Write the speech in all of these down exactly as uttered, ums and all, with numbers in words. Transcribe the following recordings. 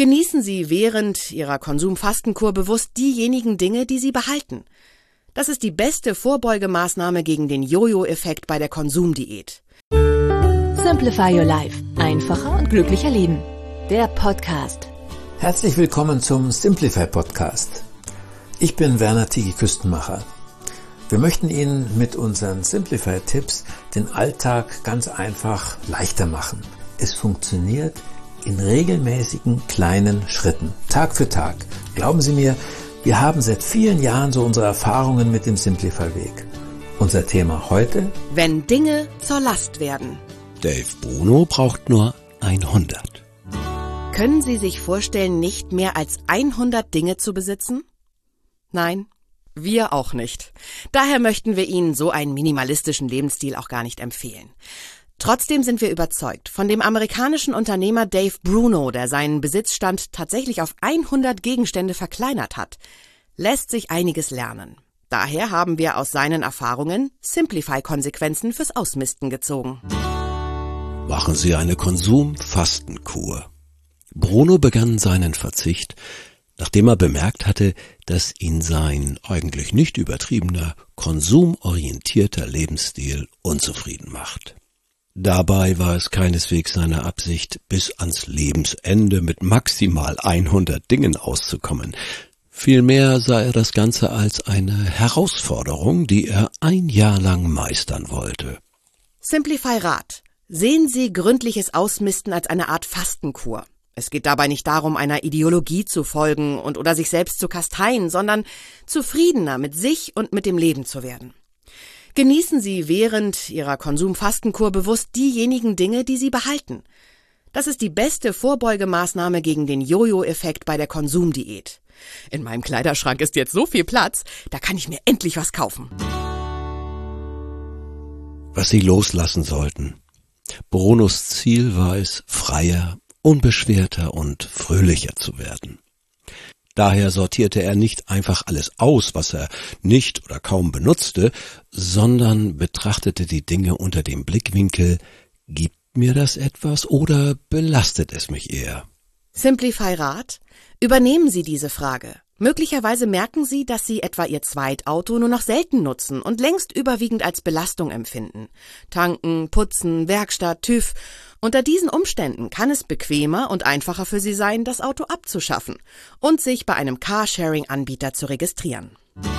Genießen Sie während Ihrer Konsumfastenkur bewusst diejenigen Dinge, die Sie behalten. Das ist die beste Vorbeugemaßnahme gegen den Jojo-Effekt bei der Konsumdiät. Simplify Your Life. Einfacher und glücklicher leben. Der Podcast. Herzlich willkommen zum Simplify Podcast. Ich bin Werner Tigi Küstenmacher. Wir möchten Ihnen mit unseren Simplify-Tipps den Alltag ganz einfach leichter machen. Es funktioniert in regelmäßigen kleinen Schritten, Tag für Tag. Glauben Sie mir, wir haben seit vielen Jahren so unsere Erfahrungen mit dem Simplify-Weg. Unser Thema heute: Wenn Dinge zur Last werden. Dave Bruno braucht nur hundert. Können Sie sich vorstellen, nicht mehr als hundert Dinge zu besitzen? Nein, wir auch nicht. Daher möchten wir Ihnen so einen minimalistischen Lebensstil auch gar nicht empfehlen. Trotzdem sind wir überzeugt, von dem amerikanischen Unternehmer Dave Bruno, der seinen Besitzstand tatsächlich auf hundert Gegenstände verkleinert hat, lässt sich einiges lernen. Daher haben wir aus seinen Erfahrungen Simplify-Konsequenzen fürs Ausmisten gezogen. Machen Sie eine Konsumfastenkur. Bruno begann seinen Verzicht, nachdem er bemerkt hatte, dass ihn sein eigentlich nicht übertriebener, konsumorientierter Lebensstil unzufrieden macht. Dabei war es keineswegs seine Absicht, bis ans Lebensende mit maximal hundert Dingen auszukommen. Vielmehr sah er das Ganze als eine Herausforderung, die er ein Jahr lang meistern wollte. Simplify Rat. Sehen Sie gründliches Ausmisten als eine Art Fastenkur. Es geht dabei nicht darum, einer Ideologie zu folgen und oder sich selbst zu kasteien, sondern zufriedener mit sich und mit dem Leben zu werden. Genießen Sie während Ihrer Konsumfastenkur bewusst diejenigen Dinge, die Sie behalten. Das ist die beste Vorbeugemaßnahme gegen den Jojo-Effekt bei der Konsumdiät. In meinem Kleiderschrank ist jetzt so viel Platz, da kann ich mir endlich was kaufen. Was Sie loslassen sollten. Brunos Ziel war es, freier, unbeschwerter und fröhlicher zu werden. Daher sortierte er nicht einfach alles aus, was er nicht oder kaum benutzte, sondern betrachtete die Dinge unter dem Blickwinkel: Gibt mir das etwas oder belastet es mich eher? Simplify Rat. Übernehmen Sie diese Frage. Möglicherweise merken Sie, dass Sie etwa Ihr Zweitauto nur noch selten nutzen und längst überwiegend als Belastung empfinden. Tanken, Putzen, Werkstatt, TÜV. Unter diesen Umständen kann es bequemer und einfacher für Sie sein, das Auto abzuschaffen und sich bei einem Carsharing-Anbieter zu registrieren.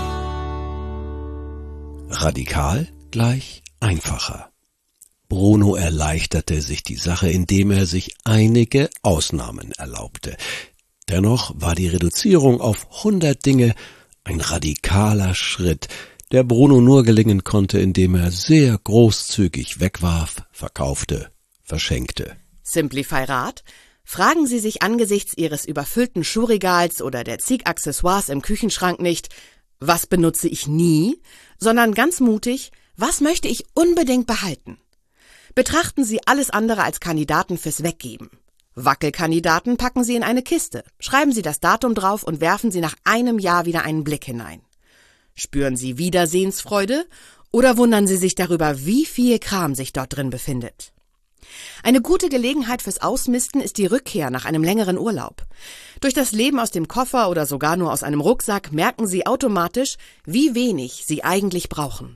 Radikal gleich einfacher. Bruno erleichterte sich die Sache, indem er sich einige Ausnahmen erlaubte. Dennoch war die Reduzierung auf hundert Dinge ein radikaler Schritt, der Bruno nur gelingen konnte, indem er sehr großzügig wegwarf, verkaufte, verschenkte. Simplify Rat. Fragen Sie sich angesichts Ihres überfüllten Schuhregals oder der zig Accessoires im Küchenschrank nicht: Was benutze ich nie? Sondern ganz mutig: Was möchte ich unbedingt behalten? Betrachten Sie alles andere als Kandidaten fürs Weggeben. Wackelkandidaten packen Sie in eine Kiste, schreiben Sie das Datum drauf und werfen Sie nach einem Jahr wieder einen Blick hinein. Spüren Sie Wiedersehensfreude oder wundern Sie sich darüber, wie viel Kram sich dort drin befindet? Eine gute Gelegenheit fürs Ausmisten ist die Rückkehr nach einem längeren Urlaub. Durch das Leben aus dem Koffer oder sogar nur aus einem Rucksack merken Sie automatisch, wie wenig Sie eigentlich brauchen.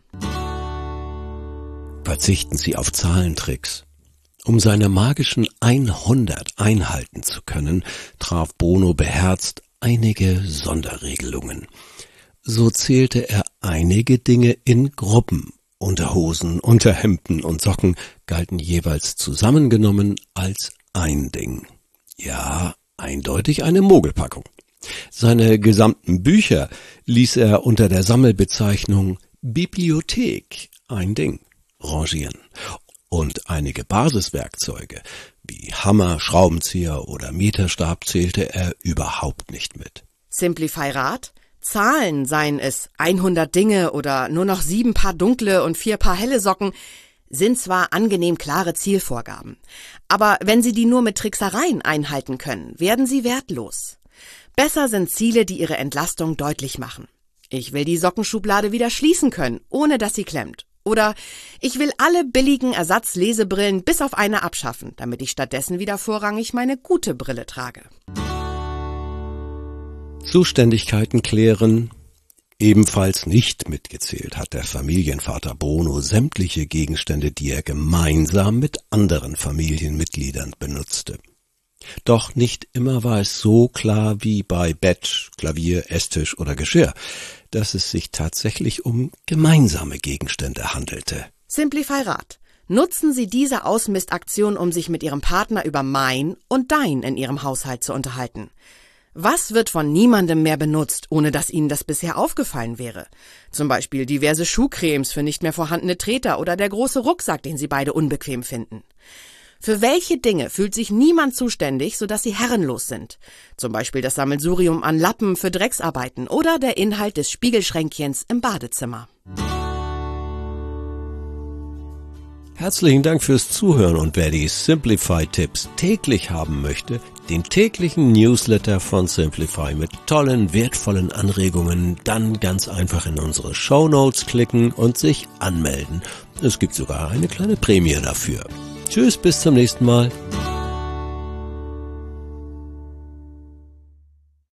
Verzichten Sie auf Zahlentricks. Um seine magischen hundert einhalten zu können, traf Bruno beherzt einige Sonderregelungen. So zählte er einige Dinge in Gruppen. Unterhosen, Unterhemden und Socken galten jeweils zusammengenommen als ein Ding. Ja, eindeutig eine Mogelpackung. Seine gesamten Bücher ließ er unter der Sammelbezeichnung Bibliothek, ein Ding, rangieren. Und einige Basiswerkzeuge wie Hammer, Schraubenzieher oder Meterstab zählte er überhaupt nicht mit. Simplify Rat. Zahlen, seien es hundert Dinge oder nur noch sieben Paar dunkle und vier Paar helle Socken, sind zwar angenehm klare Zielvorgaben, aber wenn Sie die nur mit Tricksereien einhalten können, werden sie wertlos. Besser sind Ziele, die Ihre Entlastung deutlich machen. Ich will die Sockenschublade wieder schließen können, ohne dass sie klemmt. Oder ich will alle billigen Ersatzlesebrillen bis auf eine abschaffen, damit ich stattdessen wieder vorrangig meine gute Brille trage. Zuständigkeiten klären. Ebenfalls nicht mitgezählt hat der Familienvater Bono sämtliche Gegenstände, die er gemeinsam mit anderen Familienmitgliedern benutzte. Doch nicht immer war es so klar wie bei Bett, Klavier, Esstisch oder Geschirr, dass es sich tatsächlich um gemeinsame Gegenstände handelte. Simplify Rat. Nutzen Sie diese Ausmistaktion, um sich mit Ihrem Partner über mein und dein in Ihrem Haushalt zu unterhalten. Was wird von niemandem mehr benutzt, ohne dass Ihnen das bisher aufgefallen wäre? Zum Beispiel diverse Schuhcremes für nicht mehr vorhandene Treter oder der große Rucksack, den Sie beide unbequem finden. Für welche Dinge fühlt sich niemand zuständig, sodass sie herrenlos sind? Zum Beispiel das Sammelsurium an Lappen für Drecksarbeiten oder der Inhalt des Spiegelschränkchens im Badezimmer. Herzlichen Dank fürs Zuhören, und wer die Simplify-Tipps täglich haben möchte, den täglichen Newsletter von Simplify mit tollen, wertvollen Anregungen, dann ganz einfach in unsere Shownotes klicken und sich anmelden. Es gibt sogar eine kleine Prämie dafür. Tschüss, bis zum nächsten Mal.